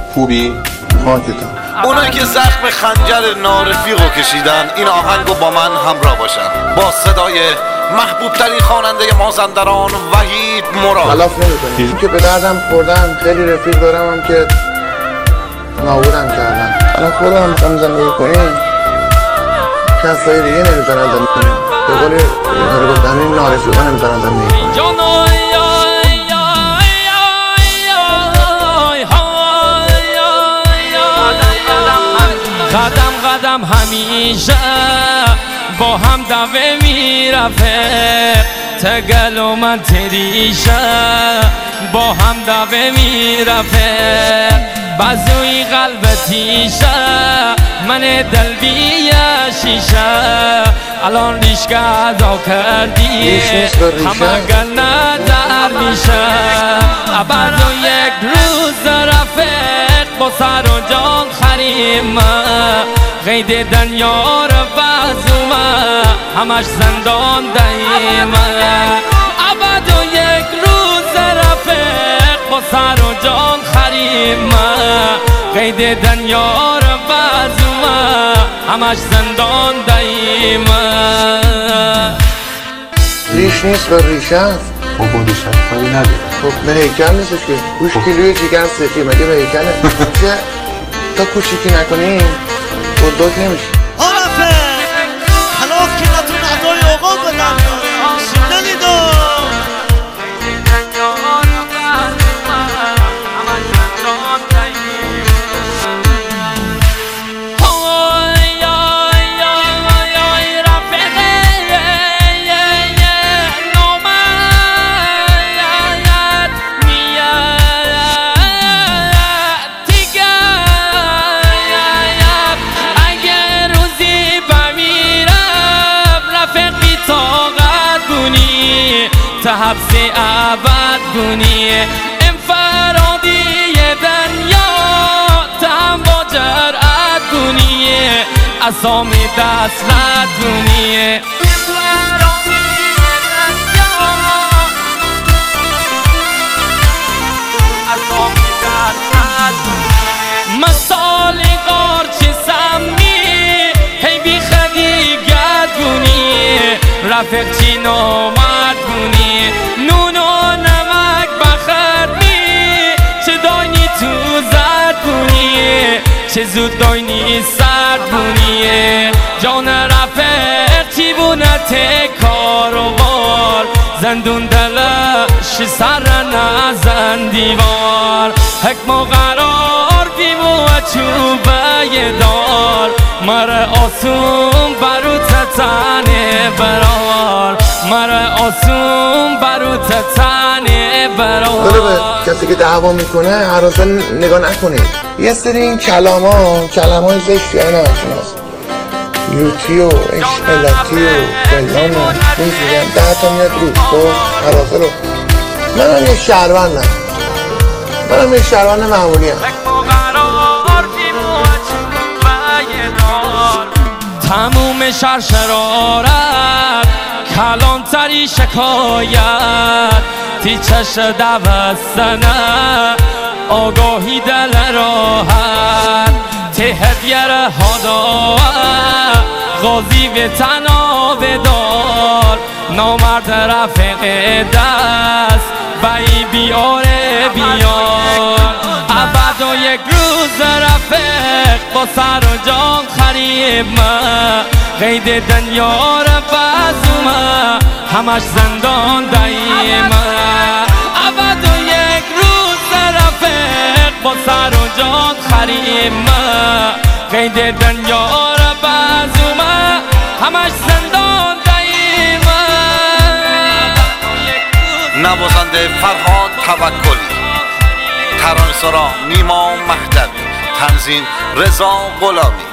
خوبی؟ خاکتم. اونایی که زخم خنجر نارفیقو کشیدن این آهنگو با من همراه باشن، با صدای محبوب ترین خواننده مازندران وحید مراد. خلاف نمی‌کنی که به دردم خوردن. خیلی رفیق دارم هم که نابودم کردن. الان خودم میخوام زندگی کنیم، کسای دیگه نمیزنن زندگی کنیم. به قولی گفتن این نارفیقا نمیزنن زندگی کنیم. قدم قدم همیشه با هم دوه میرفه، تگل و من تریشه با هم دوه میرفه، بازوی قلب تیشه من دل بیه شیشه، الان ریشگه ادا کردی همه گنه در میشه، ابد و یک روز رفیق با سر و جان خریم، قید دنیا رو بازومه همش زندان دیمه، ابد و یک روز رفیق با سر و جان خریم، قید دنیا رو بازومه همش زندان دیمه. ریش نیست و ریشه است. با ریشه کاری نداره. خب به هیکل نیستش که گوش کیلوی جیگر سفی مگه به هیکله؟ که تا کوچیکی نکنی بزرگ نمیشه. عرفه خلاف که نتون ادای آقا بدن نلیدو تا حبس ابد بونی انفرادی دنیا، تا با جرأت بونی اسامی دست رد بونی، مثال قارچ سمی هی بی خدیگت بونی، رفیق چی نامد بونی، نون و نمک بخردی، چه داینی تو زد بونی، چه زود داینی سرد بونی، جان رفیق چی بونه تکار و بار، زندون دلش سر نزن دیوار، حکم و قرار بیمو چوبه دار، مره آسون برو تتنه برار، مره آسون برو تتنه برار. داره به کسی که دعوا میکنه هر روز نگاه نکنید. یه سری این کلمای زشتی های نمشون لوتی و اشملاتی و فلان و میگن 10 تا میاد رو خب حراسه رو. منم یه شهروند معمولی هم. تموم شرشرارت کلانتری شکایت، تی چش دوستنه آگاهی دل راحت، تی هدیر هدا غازی به تناب دار، نامرد رفیق دست بایی بیاره بیار، ابد و یک روز رفیق با سر و جان خریم، قید دنیا رو بازومه همش زندان دیمه، ابد و یک روز رفیق با سر و جان خریم، قید دنیا رو بازومه همش زندان دیمه. نوازنده فرهاد توکلی، ترانه‌سرا نیما مهدوی، تنظیم رضا غلامی.